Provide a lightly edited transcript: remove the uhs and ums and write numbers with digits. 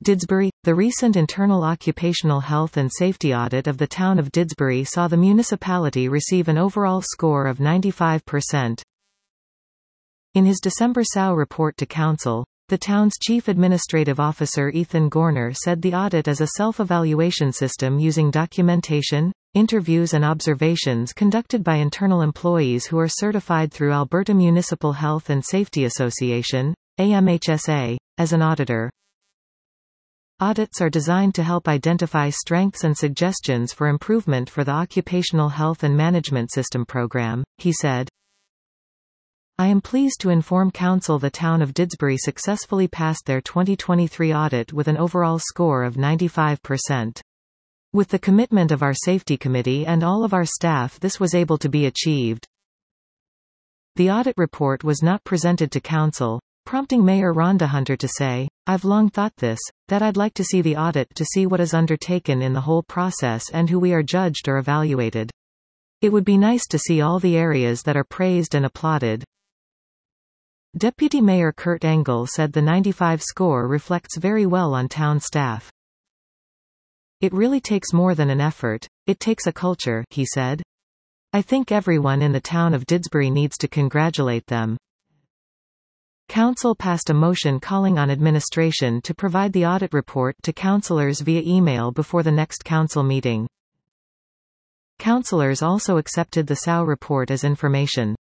Didsbury. The recent internal occupational health and safety audit of the town of Didsbury saw the municipality receive an overall score of 95%. In his December SOW report to Council, the town's Chief Administrative Officer Ethan Gorner said the audit is a self-evaluation system using documentation, interviews and observations conducted by internal employees who are certified through Alberta Municipal Health and Safety Association, AMHSA, as an auditor. Audits are designed to help identify strengths and suggestions for improvement for the Occupational Health and Management System program, he said. I am pleased to inform Council the town of Didsbury successfully passed their 2023 audit with an overall score of 95%. With the commitment of our Safety Committee and all of our staff, this was able to be achieved. The audit report was not presented to Council, prompting Mayor Rhonda Hunter to say, I've long thought this, that I'd like to see the audit to see what is undertaken in the whole process and who we are judged or evaluated. It would be nice to see all the areas that are praised and applauded. Deputy Mayor Kurt Engel said the 95 score reflects very well on town staff. It really takes more than an effort, it takes a culture, he said. I think everyone in the town of Didsbury needs to congratulate them. Council passed a motion calling on administration to provide the audit report to councillors via email before the next council meeting. Councillors also accepted the SOW report as information.